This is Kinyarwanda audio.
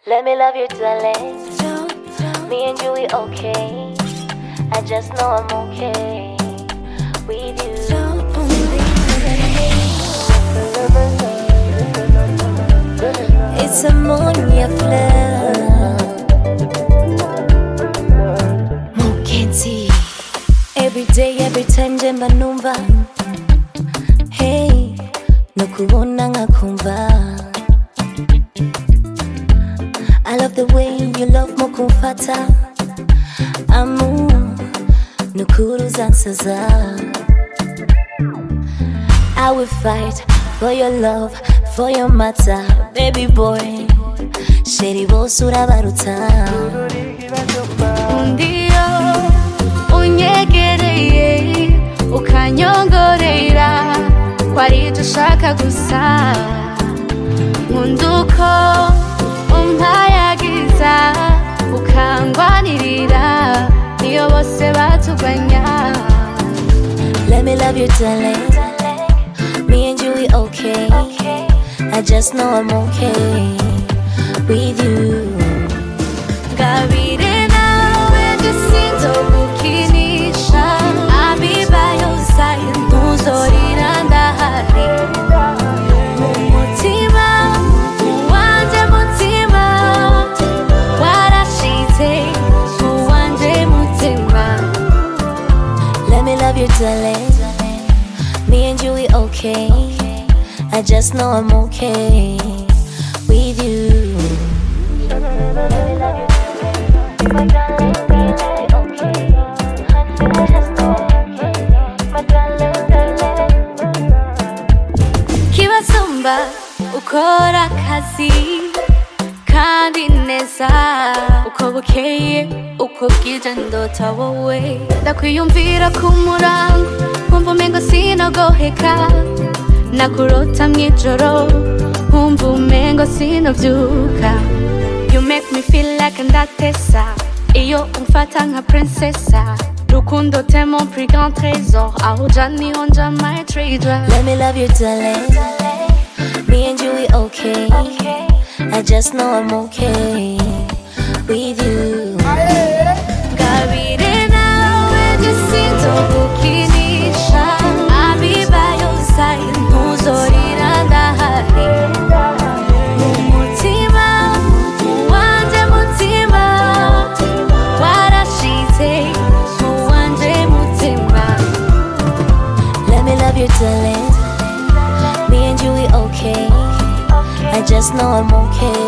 Let me love you, darling. Me and you, we okay. I just know I'm okay with you. It's ammonia fleur. Mokenzi. Every day, every time, jemba numva. Hey, nukubona ngakumva. I love the way you love mokumfata. Amu nukuru zansaza. I will fight for your love, for your matter, baby boy. Sheri bosura baruta. Undio unyegereye ukanyongorera kwari dushaka gusa. Nkunduko umpayagiza ukangwanirira niyo bose batuganya. Let me love you, darling. Me and you, we okay. I just know I'm okay with you. Gabire nawe dusinzo gukinisha. I'll be by your side. Ntuzorira ndahari. Umutima wanje mutima warashize wanje mutima. Let me love you, darling. Me and you, we okay. I just know I'm okay with you. Kibasumba ukora akazi kandi neza, uko bukeye uko bwije ndota wowe. Ndakwiyumvira ku murango nkumva umengo sinogoheka. Nakurota mwijoro nkumva umengo sinovyuka. You make me feel like ndatesa iyo umfata nka princessa. Rukundo t'es mon plus grand trésor. Aho jani honja my treasure. Let me love you, darling. Me and you, we okay. I just know I'm okay with you. Gabire nawe dusinzo gukinisha. I'll be by your side. Ntuzorira ndahari. Umutima wanje mutima warashize wanje mutima. Let me love you, darling. Me and you, we okay. I just know I'm okay